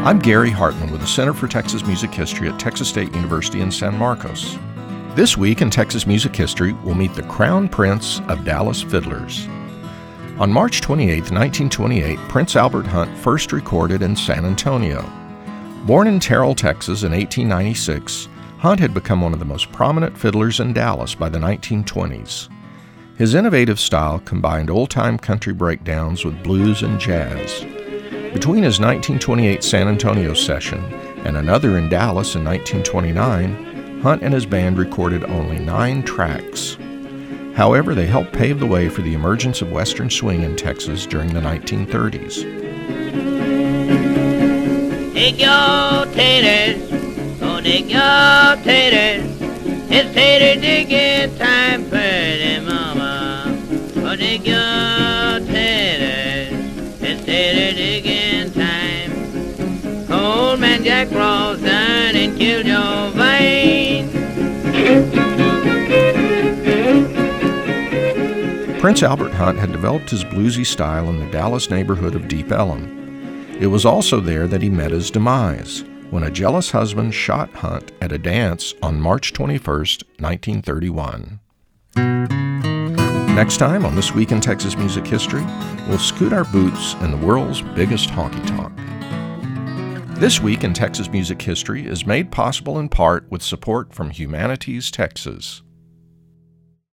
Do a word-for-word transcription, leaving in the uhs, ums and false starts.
I'm Gary Hartman with the Center for Texas Music History at Texas State University in San Marcos. This week in Texas Music History, we'll meet the Crown Prince of Dallas Fiddlers. On March twenty-eighth, nineteen twenty-eight, Prince Albert Hunt first recorded in San Antonio. Born in Terrell, Texas in eighteen ninety-six, Hunt had become one of the most prominent fiddlers in Dallas by the nineteen twenties. His innovative style combined old-time country breakdowns with blues and jazz. Between his nineteen twenty-eight San Antonio session and another in Dallas in nineteen twenty-nine, Hunt and his band recorded only nine tracks. However, they helped pave the way for the emergence of Western swing in Texas during the nineteen thirties. Dig your taters, oh dig your taters, it's tater digging time for them mama. Oh dig your taters, it's tater digging time. Old man Jack Frost done and killed your vine. Prince Albert Hunt had developed his bluesy style in the Dallas neighborhood of Deep Ellum. It was also there that he met his demise, when a jealous husband shot Hunt at a dance on March twenty-first, nineteen thirty-one. Next time on This Week in Texas Music History, we'll scoot our boots in the world's biggest honky-tonk. This Week in Texas Music History is made possible in part with support from Humanities Texas.